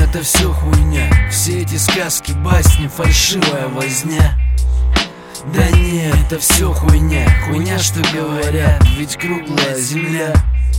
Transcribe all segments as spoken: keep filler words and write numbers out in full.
это все хуйня. Все эти сказки, басни, фальшивая возня. Да не, это все хуйня. Хуйня, что говорят, ведь круглая земля.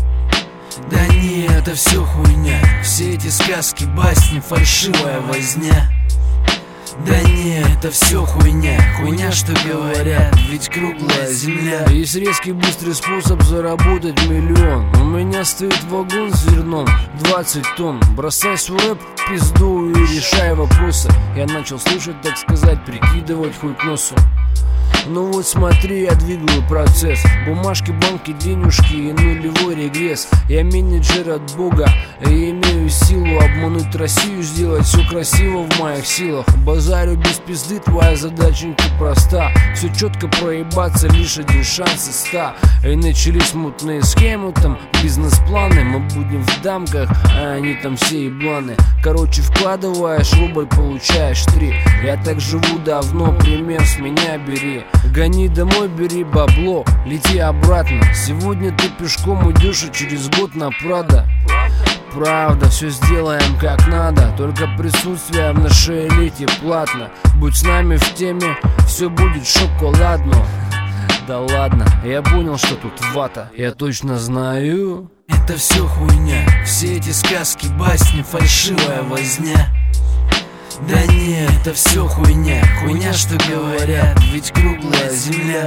Да не, это все хуйня. Все эти сказки, басни, фальшивая возня. Да не, это все хуйня. Хуйня, что говорят, ведь круглая земля. Есть резкий быстрый способ заработать миллион. У меня стоит вагон с зерном, двадцать тонн. Бросай свой рэп в пизду и решай вопросы. Я начал слушать, так сказать, прикидывать хуй к носу. Ну вот смотри, я двигаю процесс. Бумажки, банки, денежки и нулевой регресс. Я менеджер от Бога и имею силу обмануть Россию, сделать все красиво в моих силах. Базарю без пизды, твоя задаченька проста. Все четко проебаться, лишь один шанс из ста. И начались мутные схемы, там бизнес-планы. Мы будем в дамках, а они там все ебланы. Короче, вкладываешь рубль, получаешь три. Я так живу давно, пример с меня бери. Гони домой, бери бабло, лети обратно. Сегодня ты пешком уйдешь, а через год на Прадо. Правда, все сделаем как надо, только присутствие в нашей элите платно. Будь с нами в теме, все будет шоколадно. Да ладно, я понял, что тут вата, я точно знаю. Это все хуйня. Все эти сказки, басни, фальшивая возня. Да не, это все хуйня. Хуйня, что говорят, ведь круглая земля.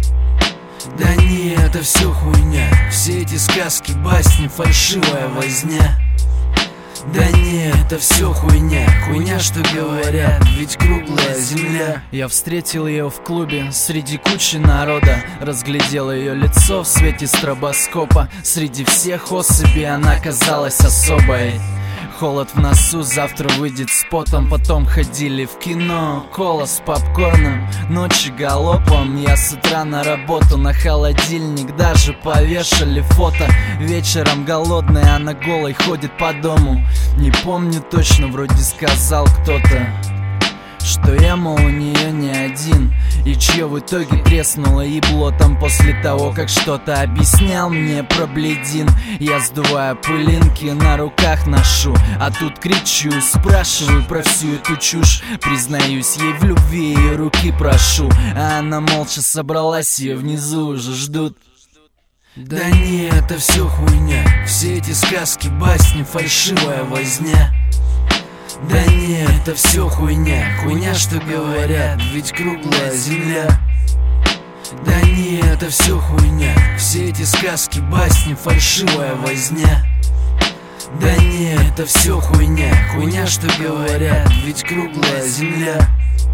Да не, это все хуйня. Все эти сказки, басни, фальшивая возня. Да не, это все хуйня. Хуйня, что говорят, ведь круглая земля. Я встретил ее в клубе среди кучи народа. Разглядел ее лицо в свете стробоскопа. Среди всех особей она казалась особой. Холод в носу, завтра выйдет с потом. Потом ходили в кино, кола с попкорном, ночи галопом. Я с утра на работу, на холодильник даже повешали фото. Вечером голодная, она голой ходит по дому. Не помню точно, вроде сказал кто-то, что я, мол, у нее не один. И чье в итоге треснуло ебло там после того, как что-то объяснял мне про бледин. Я сдуваю пылинки, на руках ношу, а тут кричу, спрашиваю про всю эту чушь. Признаюсь ей в любви и руки прошу, а она молча собралась, ее внизу уже ждут. Да не, это все хуйня. Все эти сказки, басни, фальшивая возня. Да не, это все хуйня. Хуйня, что говорят, ведь круглая земля. Да не, это все хуйня. Все эти сказки, басни, фальшивая возня. Да не, это все хуйня. Хуйня, что говорят, ведь круглая земля.